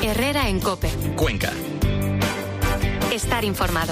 Herrera en COPE. Cuenca. Estar informado.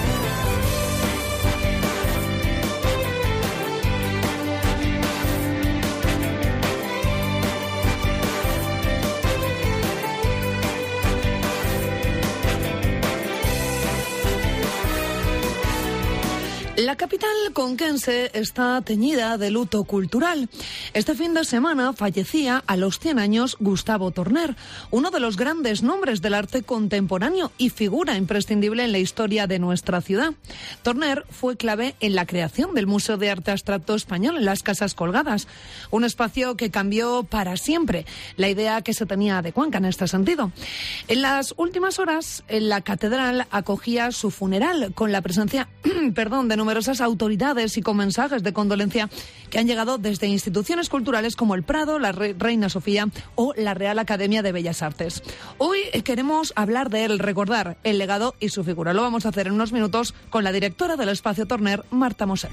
La capital conquense está teñida de luto cultural. Este fin de semana fallecía a los 100 años Gustavo Torner, uno de los grandes nombres del arte contemporáneo y figura imprescindible en la historia de nuestra ciudad. Torner fue clave en la creación del Museo de Arte Abstracto Español en las Casas Colgadas, un espacio que cambió para siempre la idea que se tenía de Cuenca en este sentido. En las últimas horas, la catedral acogía su funeral con la presencia de numerosas autoridades y con mensajes de condolencia que han llegado desde instituciones culturales como el Prado, la Reina Sofía o la Real Academia de Bellas Artes. Hoy queremos hablar de él, recordar el legado y su figura. Lo vamos a hacer en unos minutos con la directora del Espacio Torner, Marta Moset.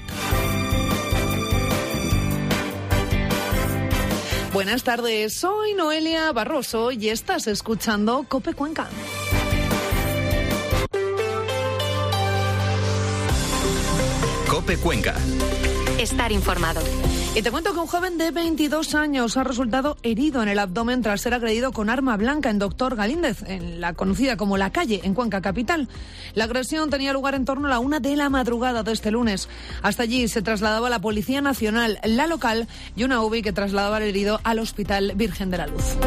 Buenas tardes, soy Noelia Barroso y estás escuchando COPE Cuenca. COPE Cuenca. Estar informado. Y te cuento que un joven de 22 años ha resultado herido en el abdomen tras ser agredido con arma blanca en Doctor Galíndez, en la conocida como La Calle, en Cuenca capital. La agresión tenía lugar en torno a la 1 de la madrugada de este lunes. Hasta allí se trasladaba la Policía Nacional, la local y una UBI que trasladaba al herido al Hospital Virgen de la Luz.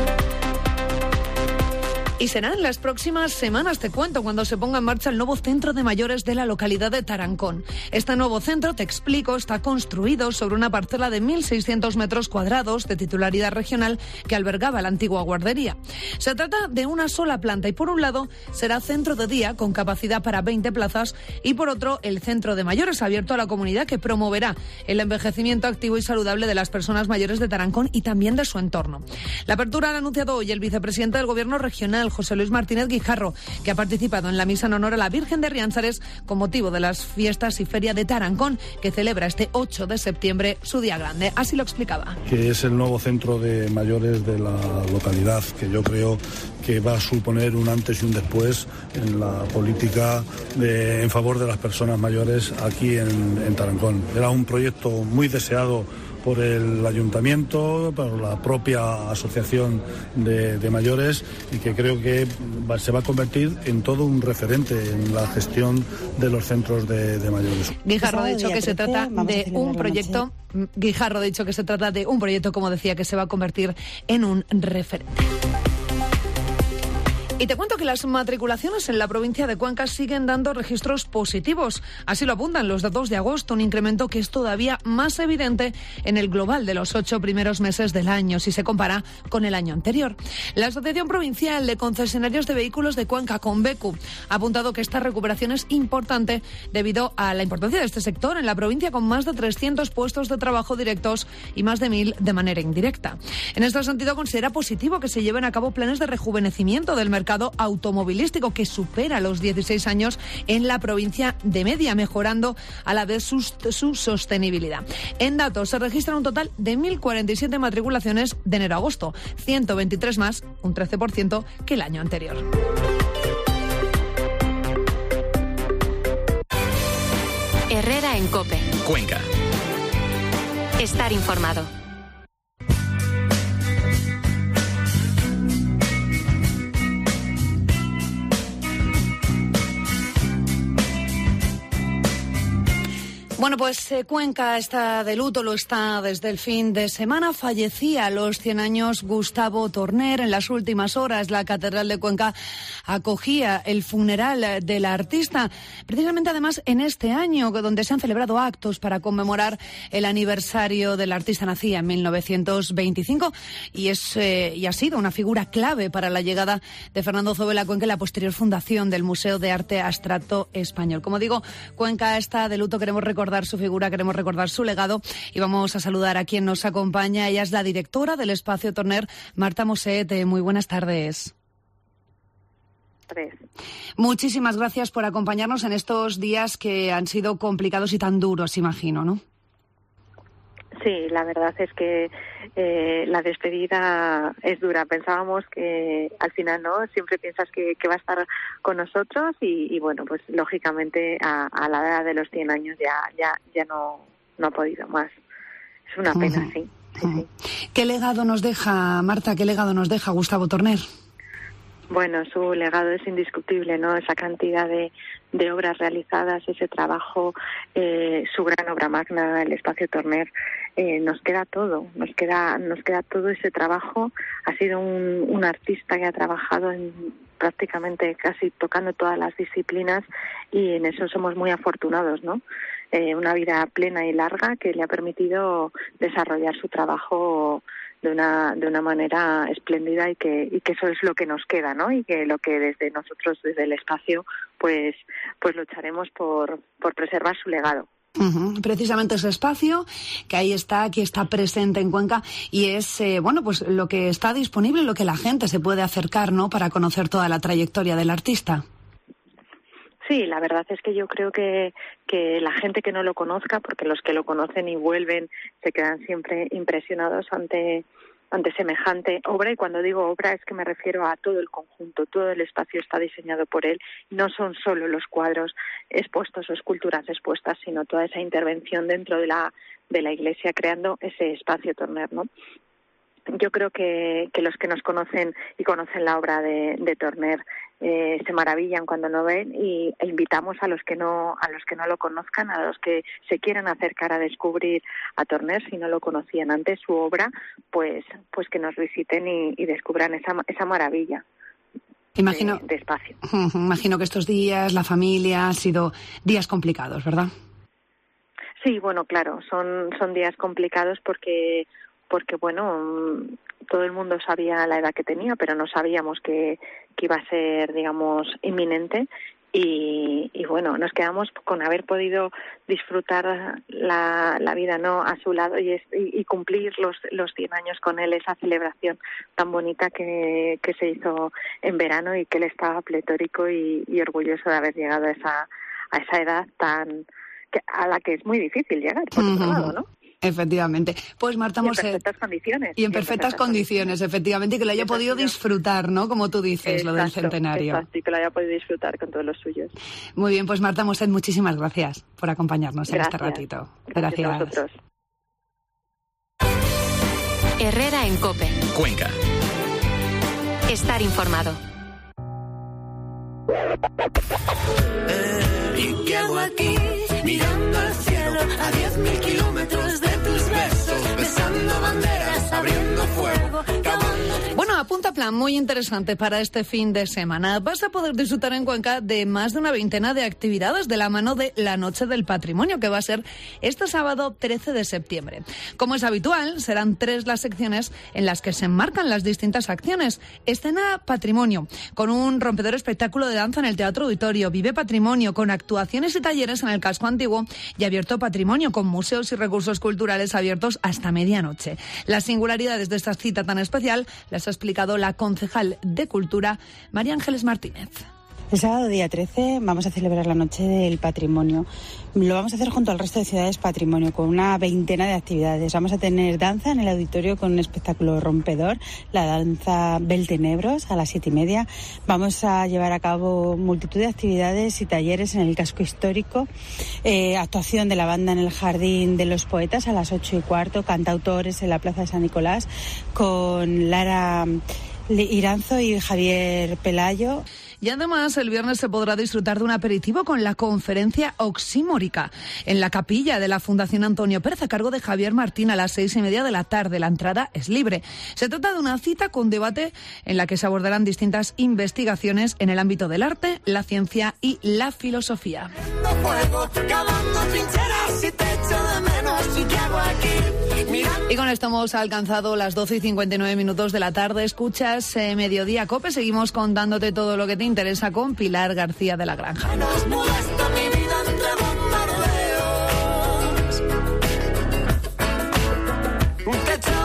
Y será en las próximas semanas, te cuento, cuando se ponga en marcha el nuevo centro de mayores de la localidad de Tarancón. Este nuevo centro, te explico, está construido sobre una parcela de 1.600 metros cuadrados de titularidad regional que albergaba la antigua guardería. Se trata de una sola planta y por un lado será centro de día con capacidad para 20 plazas y por otro el centro de mayores abierto a la comunidad que promoverá el envejecimiento activo y saludable de las personas mayores de Tarancón y también de su entorno. La apertura la ha anunciado hoy el vicepresidente del Gobierno regional, José Luis Martínez Guijarro, que ha participado en la misa en honor a la Virgen de Riánzares con motivo de las fiestas y feria de Tarancón, que celebra este 8 de septiembre su día grande. Así lo explicaba. Que es el nuevo centro de mayores de la localidad, que yo creo que va a suponer un antes y un después en la política en favor de las personas mayores aquí en Tarancón. Era un proyecto muy deseado por el ayuntamiento, por la propia asociación de mayores y que creo que se va a convertir en todo un referente en la gestión de los centros de mayores. Guijarro ha dicho que se trata de un proyecto. Guijarro ha dicho que se trata de un proyecto, como decía, que se va a convertir en un referente. Y te cuento que las matriculaciones en la provincia de Cuenca siguen dando registros positivos. Así lo apuntan los datos de agosto, un incremento que es todavía más evidente en el global de los 8 primeros meses del año, si se compara con el año anterior. La Asociación Provincial de Concesionarios de Vehículos de Cuenca, Convecu, ha apuntado que esta recuperación es importante debido a la importancia de este sector en la provincia, con más de 300 puestos de trabajo directos y más de 1.000 de manera indirecta. En este sentido, considera positivo que se lleven a cabo planes de rejuvenecimiento del mercado automovilístico que supera los 16 años en la provincia de Media, mejorando a la vez su sostenibilidad. En datos, se registran un total de 1.047 matriculaciones de enero a agosto, 123 más, un 13% que el año anterior. Herrera en COPE. Cuenca. Estar informado. Bueno, pues Cuenca está de luto, lo está desde el fin de semana. Fallecía a los 100 años Gustavo Torner. En las últimas horas la Catedral de Cuenca acogía el funeral del artista. Precisamente además en este año, donde se han celebrado actos para conmemorar el aniversario del artista. Nacía en 1925 y ha sido una figura clave para la llegada de Fernando Zóbel a Cuenca y la posterior fundación del Museo de Arte Abstracto Español. Como digo, Cuenca está de luto. Queremos recordar su figura, queremos recordar su legado y vamos a saludar a quien nos acompaña. Ella es la directora del Espacio Torner, Marta Moset. Muy buenas tardes. Muchísimas gracias por acompañarnos en estos días que han sido complicados y tan duros, imagino, ¿no? Sí, la verdad es que la despedida es dura. Pensábamos que al final no, siempre piensas que va a estar con nosotros y bueno, pues lógicamente a la edad de los 100 años ya no ha podido más. Es una pena, sí. ¿Qué legado nos deja, Marta, qué legado nos deja Gustavo Torner? Bueno, su legado es indiscutible, ¿no? Esa cantidad de obras realizadas, ese trabajo, su gran obra magna, el Espacio Torner, nos queda todo todo ese trabajo. Ha sido un artista que ha trabajado en prácticamente casi tocando todas las disciplinas y en eso somos muy afortunados, ¿no? Una vida plena y larga que le ha permitido desarrollar su trabajo de una manera espléndida y que eso es lo que nos queda, ¿no? Y que lo que desde nosotros, desde el espacio, pues lucharemos por preservar su legado. Precisamente ese espacio que ahí está, aquí está presente en Cuenca y es pues lo que está disponible, lo que la gente se puede acercar, ¿no? Para conocer toda la trayectoria del artista. Sí, la verdad es que yo creo que la gente que no lo conozca, porque los que lo conocen y vuelven se quedan siempre impresionados ante semejante obra, y cuando digo obra es que me refiero a todo el conjunto, todo el espacio está diseñado por él, no son solo los cuadros expuestos o esculturas expuestas, sino toda esa intervención dentro de la iglesia creando ese espacio Torner, ¿no? Yo creo que los que nos conocen y conocen la obra de Torner se maravillan cuando no ven e invitamos a los que no lo conozcan, a los que se quieran acercar a descubrir a Torner si no lo conocían antes su obra, pues que nos visiten y descubran esa maravilla. Imagino, de espacio. Imagino que estos días, la familia, han sido días complicados, ¿verdad? Sí, bueno, claro, son días complicados porque bueno, todo el mundo sabía la edad que tenía, pero no sabíamos que iba a ser, digamos, inminente. Y bueno, nos quedamos con haber podido disfrutar la vida, ¿no?, a su lado y cumplir los 100 años con él, esa celebración tan bonita que se hizo en verano y que él estaba pletórico y orgulloso de haber llegado a esa edad a la que es muy difícil llegar, por otro lado, ¿no? Efectivamente. Pues Marta Moset. En perfectas condiciones. Y en perfectas condiciones, efectivamente, y que lo haya podido disfrutar, ¿no? Como tú dices, lo del centenario. Exacto, y que lo haya podido disfrutar con todos los suyos. Muy bien, pues Marta Moset, muchísimas gracias por acompañarnos en este ratito. Gracias a vosotros. Herrera en COPE. Cuenca. Estar informado. ¿Y qué hago aquí? Mirando al cielo a 10.000 kilómetros de tus besos, besando banderas, abriendo fuego, Bueno, apunta plan muy interesante para este fin de semana. Vas a poder disfrutar en Cuenca de más de una veintena de actividades de la mano de la Noche del Patrimonio, que va a ser este sábado 13 de septiembre. Como es habitual, serán 3 las secciones en las que se enmarcan las distintas acciones. Escena Patrimonio, con un rompedor espectáculo de danza en el Teatro Auditorio. Vive Patrimonio, con actuaciones y talleres en el casco antiguo. Y Abierto Patrimonio, con museos y recursos culturales abiertos hasta medianoche. Las singularidades de esta cita tan especial las ha explicado la concejal de Cultura, María Ángeles Martínez. El sábado día 13 vamos a celebrar la Noche del Patrimonio. Lo vamos a hacer junto al resto de ciudades patrimonio, con una veintena de actividades. Vamos a tener danza en el auditorio con un espectáculo rompedor, la danza Beltenebros a las 7:30. Vamos a llevar a cabo multitud de actividades y talleres en el casco histórico, actuación de la banda en el Jardín de los Poetas a las 8:15, cantautores en la Plaza de San Nicolás con Lara Iranzo y Javier Pelayo. Y además, el viernes se podrá disfrutar de un aperitivo con la conferencia oximórica en la capilla de la Fundación Antonio Pérez, a cargo de Javier Martín, a las 6:30 de la tarde. La entrada es libre. Se trata de una cita con debate en la que se abordarán distintas investigaciones en el ámbito del arte, la ciencia y la filosofía. Y con esto hemos alcanzado las 12:59 de la tarde. Escuchas Mediodía COPE. Seguimos contándote todo lo que te interesa con Pilar García de la Granja. Un techo